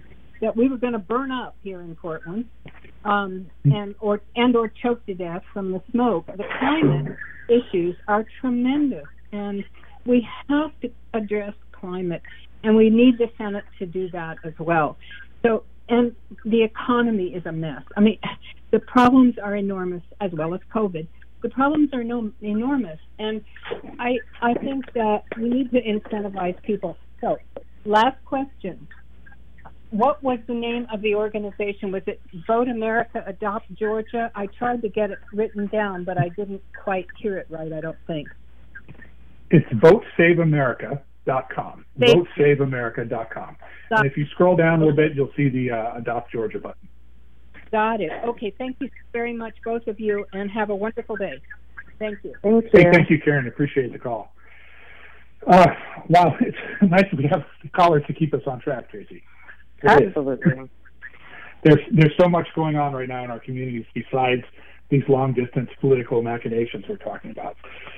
that we were going to burn up here in Portland, and or choke to death from the smoke. The climate issues are tremendous, and we have to address climate, and we need the Senate to do that as well. So, and the economy is a mess. I mean, the problems are enormous, as well as COVID. The problems are enormous, and I think that we need to incentivize people. So, last question. What was the name of the organization? Was it Vote America, Adopt Georgia? I tried to get it written down, but I didn't quite hear it right, I don't think. It's VoteSaveAmerica.com. VoteSaveAmerica.com. And if you scroll down a little bit, you'll see the Adopt Georgia button. Got it. Okay, thank you very much, both of you, and have a wonderful day. Thank you. Thank you, Karen. Appreciate the call. Wow, it's nice that we have callers to keep us on track, Tracy. Absolutely. There's so much going on right now in our communities besides these long-distance political machinations we're talking about.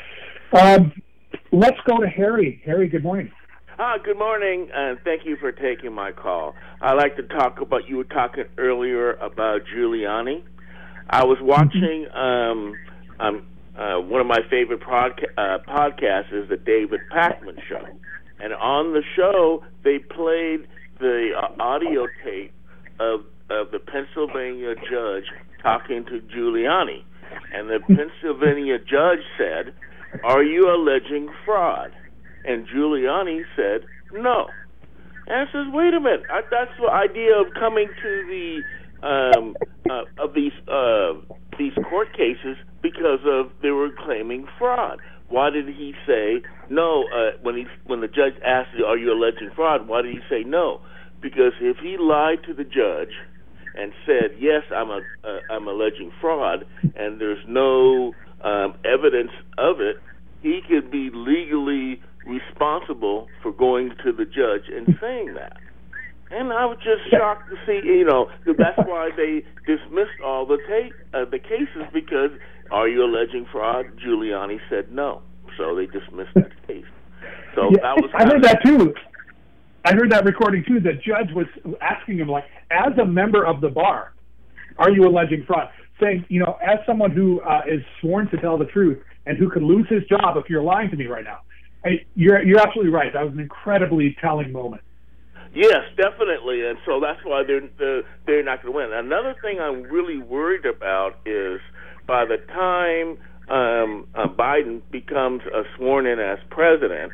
Let's go to Harry. Harry, good morning. Good morning, and thank you for taking my call. I'd like to talk about, you were talking earlier about Giuliani. I was watching one of my favorite podcasts is the David Pakman Show. And on the show, they played the audio tape of the Pennsylvania judge talking to Giuliani. And the Pennsylvania judge said, "Are you alleging fraud?" And Giuliani said, "No." And I says, "Wait a minute. That's the idea of coming to the of these court cases because of they were claiming fraud. Why did he say no when the judge asked, 'Are you alleging fraud?' Why did he say no? Because if he lied to the judge and said, 'Yes, I'm alleging fraud,' and there's no evidence of it, he could be legally responsible for going to the judge and saying that." And I was just shocked to see, that's why they dismissed all the cases, because are you alleging fraud? Giuliani said no, so they dismissed the case. So that was. I heard that too. I heard that recording too. The judge was asking him, like, as a member of the bar, are you alleging fraud? Saying, as someone who is sworn to tell the truth and who could lose his job if you're lying to me right now. You're absolutely right. That was an incredibly telling moment. Yes, definitely, and so that's why they're not going to win. Another thing I'm really worried about is by the time Biden becomes sworn in as president,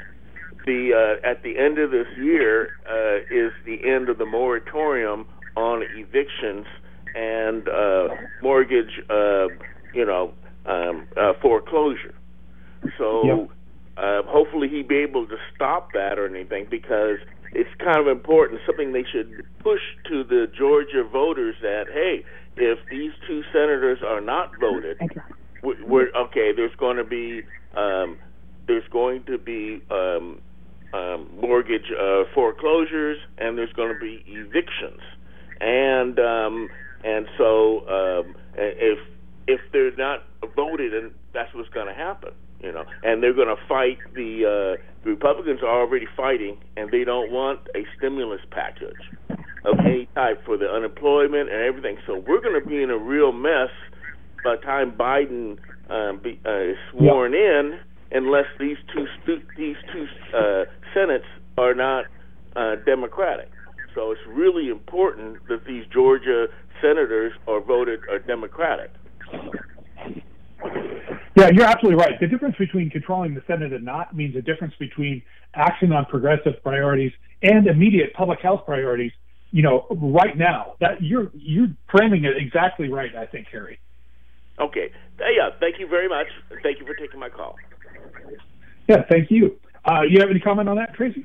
at the end of this year is the end of the moratorium on evictions and mortgage, foreclosure. So hopefully he'll be able to stop that or anything, because it's kind of important, something they should push to the Georgia voters that, hey, if these two senators are not voted, there's going to be mortgage foreclosures, and there's going to be evictions, and so if they're not voted, and that's what's going to happen. And they're going to fight. The Republicans are already fighting, and they don't want a stimulus package of any type for the unemployment and everything. So we're going to be in a real mess by the time Biden is sworn in, unless these two Senates are not Democratic. So it's really important that these Georgia senators are Democratic. Yeah, you're absolutely right. The difference between controlling the Senate and not means a difference between action on progressive priorities and immediate public health priorities. Right now, that you're framing it exactly right, I think, Harry. Okay. Yeah. Thank you very much. Thank you for taking my call. Yeah. Thank you. You have any comment on that, Tracy?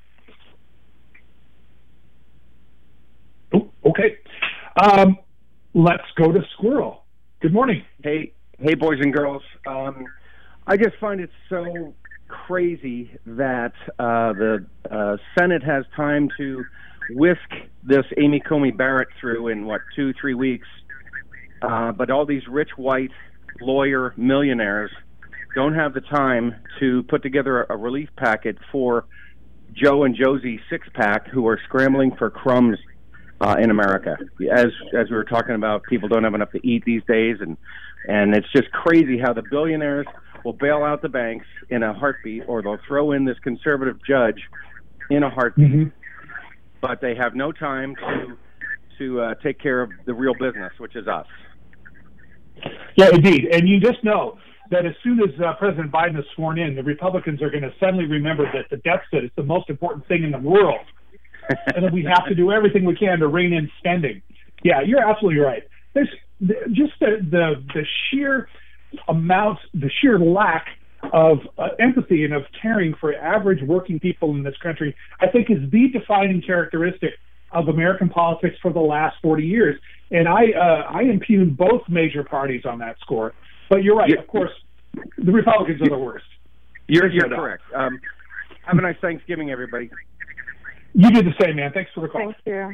Oh, okay. Let's go to Squirrel. Good morning. Hey, boys and girls. I just find it so crazy that the Senate has time to whisk this Amy Coney Barrett through in, 2-3 weeks. But all these rich white lawyer millionaires don't have the time to put together a relief packet for Joe and Josie Six-Pack, who are scrambling for crumbs in America. As we were talking about, people don't have enough to eat these days, and it's just crazy how the billionaires will bail out the banks in a heartbeat, or they'll throw in this conservative judge in a heartbeat, but they have no time to take care of the real business, which is us. Yeah, indeed. And you just know that as soon as President Biden is sworn in, the Republicans are going to suddenly remember that the deficit is the most important thing in the world, and that we have to do everything we can to rein in spending. Yeah, you're absolutely right. There's just the sheer amount, the sheer lack of empathy and of caring for average working people in this country, I think, is the defining characteristic of American politics for the last 40 years. And I impugn both major parties on that score. But you're right. Of course, the Republicans are the worst. You're correct. Have a nice Thanksgiving, everybody. You do the same, man. Thanks for the call. Thank you.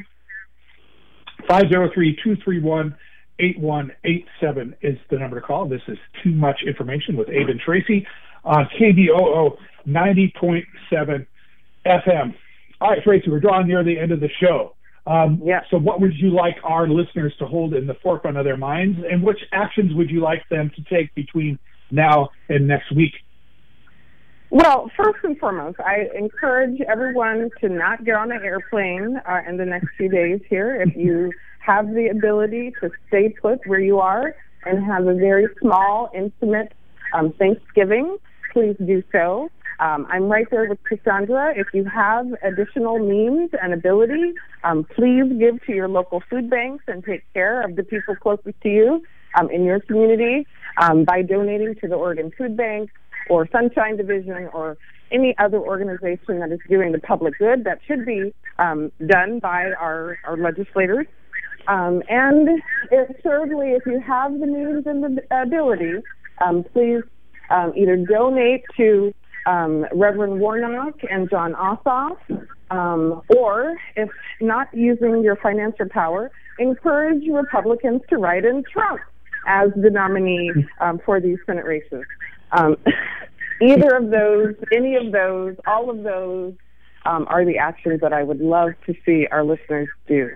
503-231-8187 is the number to call. This is Too Much Information with Abe and Tracy on KBOO 90.7 FM. All right, Tracy, we're drawing near the end of the show. So what would you like our listeners to hold in the forefront of their minds, and which actions would you like them to take between now and next week? Well, first and foremost, I encourage everyone to not get on an airplane in the next few days here. If you have the ability to stay put where you are and have a very small, intimate Thanksgiving, please do so. I'm right there with Cassandra. If you have additional means and ability, please give to your local food banks and take care of the people closest to you in your community by donating to the Oregon Food Bank or Sunshine Division or any other organization that is doing the public good. That should be done by our legislators. And thirdly, if you have the means and the ability, please either donate to Reverend Warnock and John Ossoff, or if not using your financial power, encourage Republicans to write in Trump as the nominee for these Senate races. Either of those, any of those, all of those are the actions that I would love to see our listeners do.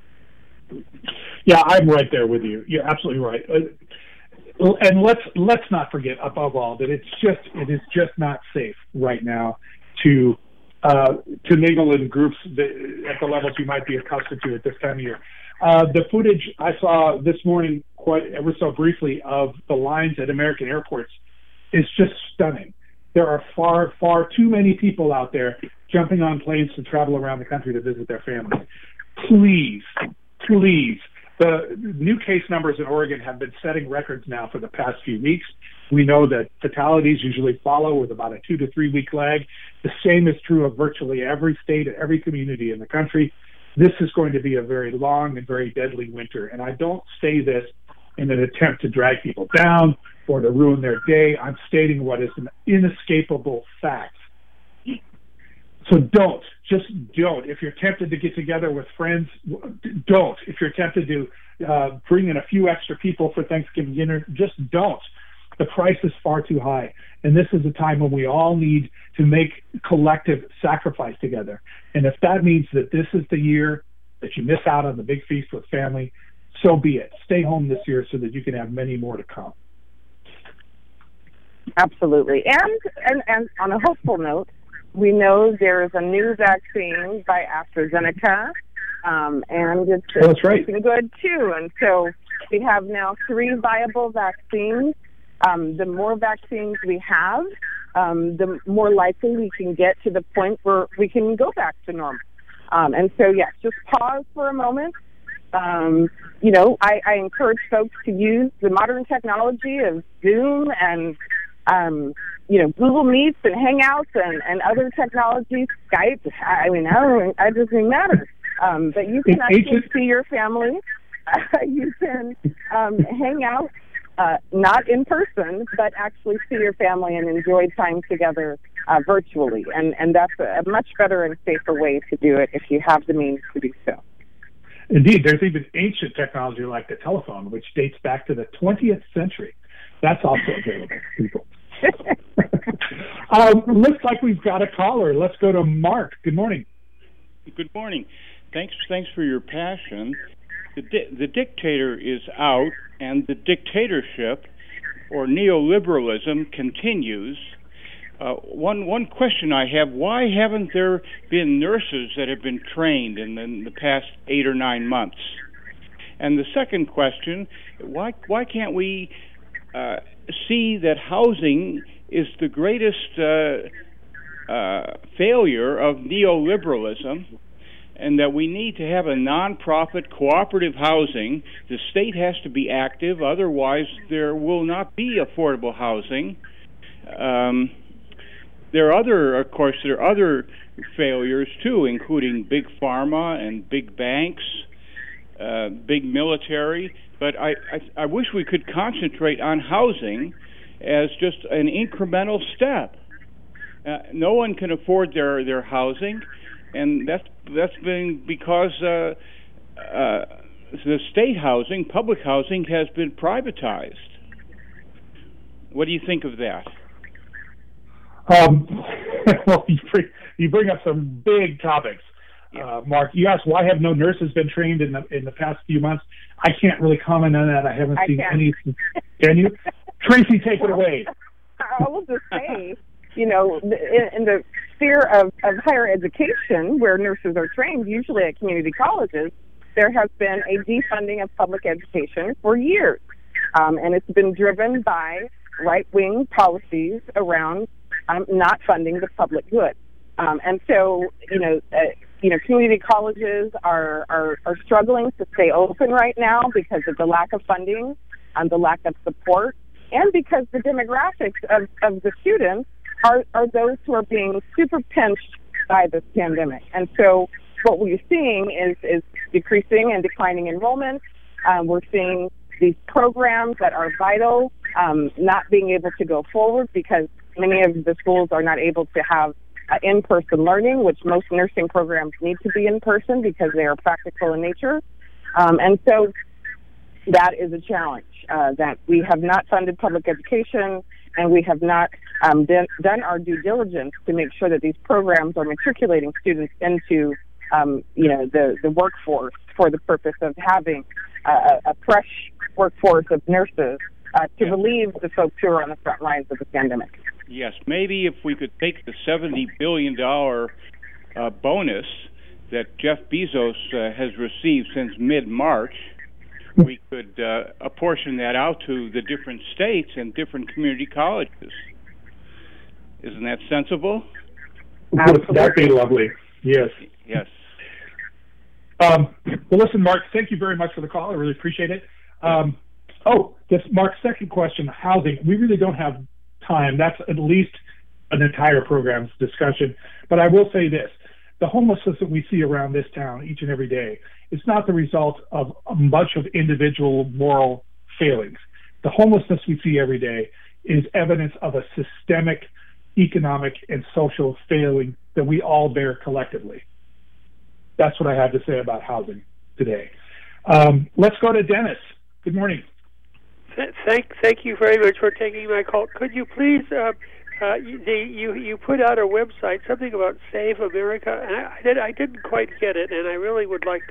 Yeah, I'm right there with you. You're absolutely right. And let's not forget, above all, that it is just not safe right now to mingle in groups at the levels you might be accustomed to at this time of year. The footage I saw this morning, ever so briefly, of the lines at American airports is just stunning. There are far, far too many people out there jumping on planes to travel around the country to visit their families. Please. The new case numbers in Oregon have been setting records now for the past few weeks. We know that fatalities usually follow with about a 2 to 3 week lag. The same is true of virtually every state and every community in the country. This is going to be a very long and very deadly winter. And I don't say this in an attempt to drag people down or to ruin their day. I'm stating what is an inescapable fact. So just don't. If you're tempted to get together with friends, don't. If you're tempted to bring in a few extra people for Thanksgiving dinner, just don't. The price is far too high. And this is a time when we all need to make collective sacrifice together. And if that means that this is the year that you miss out on the big feast with family, so be it. Stay home this year so that you can have many more to come. Absolutely. And on a hopeful note, we know there is a new vaccine by AstraZeneca, and it's looking good too. And so we have now 3 viable vaccines. The more vaccines we have, the more likely we can get to the point where we can go back to normal. And so, yes, just pause for a moment. I encourage folks to use the modern technology of Zoom and Google Meets and Hangouts and other technologies, Skype. It doesn't matter. But you can actually see your family. You can hang out, not in person, but actually see your family and enjoy time together virtually. And that's a much better and safer way to do it if you have the means to do so. Indeed, there's even ancient technology like the telephone, which dates back to the 20th century. That's also available to people. Looks like we've got a caller. Let's go to Mark. Good morning. Good morning. Thanks for your passion. The dictator is out, and the dictatorship or neoliberalism continues. One question I have: why haven't there been nurses that have been trained in the past 8 or 9 months? And the second question: why can't we see that housing is the greatest failure of neoliberalism, and that we need to have a nonprofit cooperative housing? The state has to be active, otherwise there will not be affordable housing. There are other failures too, including big pharma and big banks, big military. But I wish we could concentrate on housing as just an incremental step. No one can afford their housing, and that's been because the state housing, public housing, has been privatized. What do you think of that? Well, you bring up some big topics, Mark. You asked why have no nurses been trained in the past few months. I can't really comment on that. I haven't seen any. Can you, Tracy? Take it away. I will just say, in the sphere of higher education, where nurses are trained, usually at community colleges, there has been a defunding of public education for years, and it's been driven by right-wing policies around not funding the public good. And so, community colleges are struggling to stay open right now because of the lack of funding and the lack of support, and because the demographics of the students are those who are being super pinched by this pandemic. And so what we're seeing is decreasing and declining enrollment. We're seeing these programs that are vital not being able to go forward because many of the schools are not able to have in-person learning, which most nursing programs need to be in person because they are practical in nature. And so that is a challenge, that we have not funded public education, and we have not done our due diligence to make sure that these programs are matriculating students into the workforce for the purpose of having a fresh workforce of nurses to relieve the folks who are on the front lines of the pandemic. Yes, maybe if we could take the $70 billion bonus that Jeff Bezos has received since mid-March, we could apportion that out to the different states and different community colleges. Isn't that sensible? That'd be lovely. Yes. Yes. Well, listen, Mark, thank you very much for the call. I really appreciate it. Mark's second question, housing. We really don't have time. That's at least an entire program's discussion. But I will say this. The homelessness that we see around this town each and every day is not the result of much of individual moral failings. The homelessness we see every day is evidence of a systemic economic and social failing that we all bear collectively. That's what I have to say about housing today. Let's go to Dennis. Good morning. Thank you very much for taking my call. Could you please, you put out a website, something about Save America, and I didn't quite get it, and I really would like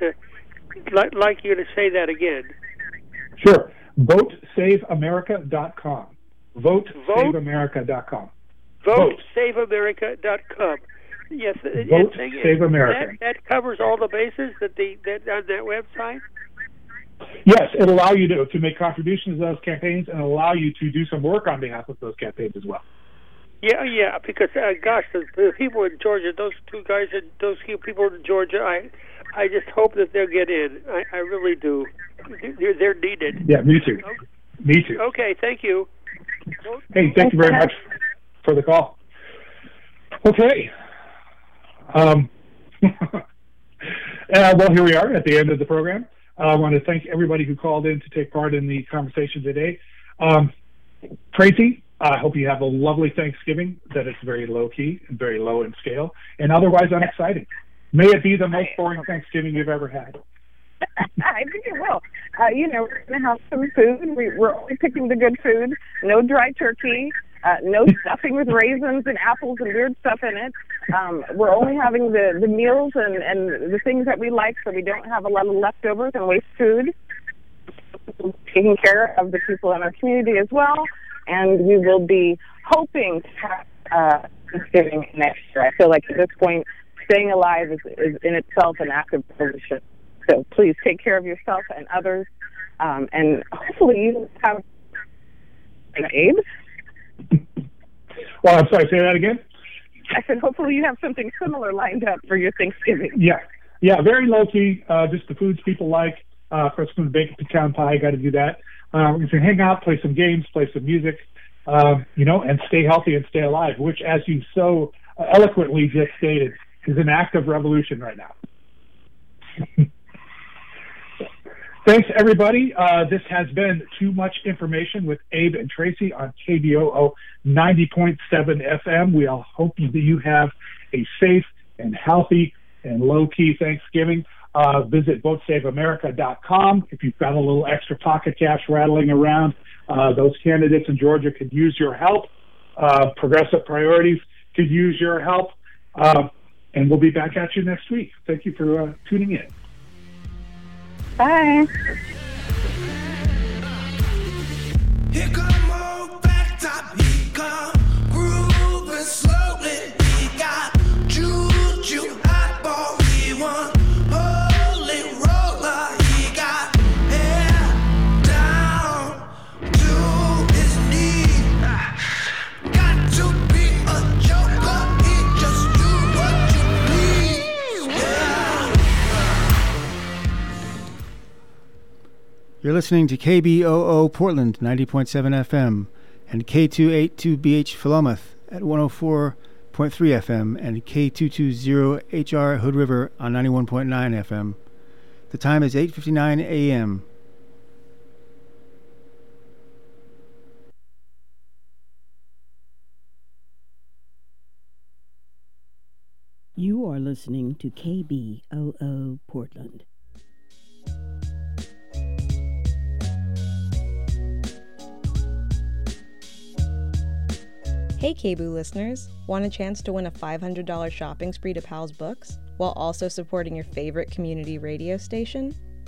you to say that again. Sure. VoteSaveAmerica.com. VoteSaveAmerica.com. VoteSaveAmerica.com. Yes. Vote Save America. That covers all the bases that on that website? Yes, it'll allow you to make contributions to those campaigns and allow you to do some work on behalf of those campaigns as well. Yeah, because the people in Georgia, those two guys and those few people in Georgia, I just hope that they'll get in. I really do. They're needed. Yeah, me too. Me too. Okay, thank you. Hey, thank you very much for the call. Okay. Well, here we are at the end of the program. I want to thank everybody who called in to take part in the conversation today. Tracy, I hope you have a lovely Thanksgiving, that it's very low-key and very low in scale, and otherwise unexciting. May it be the most boring Thanksgiving you've ever had. I think it will. We're going to have some food. We're only picking the good food. No dry turkey. no stuffing with raisins and apples and weird stuff in it. We're only having the meals and the things that we like, so we don't have a lot of leftovers and waste food. Taking care of the people in our community as well, and we will be hoping to have Thanksgiving next year. I feel like at this point, staying alive is in itself an act of revolution. So please take care of yourself and others, and hopefully you have Abe. Well, I'm sorry, say that again? I said hopefully you have something similar lined up for your Thanksgiving. Yeah, very low-key, just the foods people like. First, I'm going to bake a pecan pie, got to do that. We're going to hang out, play some games, play some music, and stay healthy and stay alive, which, as you so eloquently just stated, is an act of revolution right now. Thanks, everybody. This has been Too Much Information with Abe and Tracy on KBOO 90.7 FM. We all hope that you have a safe and healthy and low-key Thanksgiving. Visit VoteSaveAmerica.com. If you've got a little extra pocket cash rattling around, those candidates in Georgia could use your help. Progressive Priorities could use your help. And we'll be back at you next week. Thank you for tuning in. Bye. Here come old back top, he come grooving slowly. He got juju, eyeball, he want holy roller. He got hair down to his knee. Got to be a joker, he just do what you please. Yeah. You're listening to KBOO Portland 90.7 FM and K282BH Philomath at 104.3 FM and K220HR Hood River on 91.9 FM. The time is 8:59 a.m. You are listening to KBOO Portland. Hey KBOO listeners, want a chance to win a $500 shopping spree to Pal's Books while also supporting your favorite community radio station?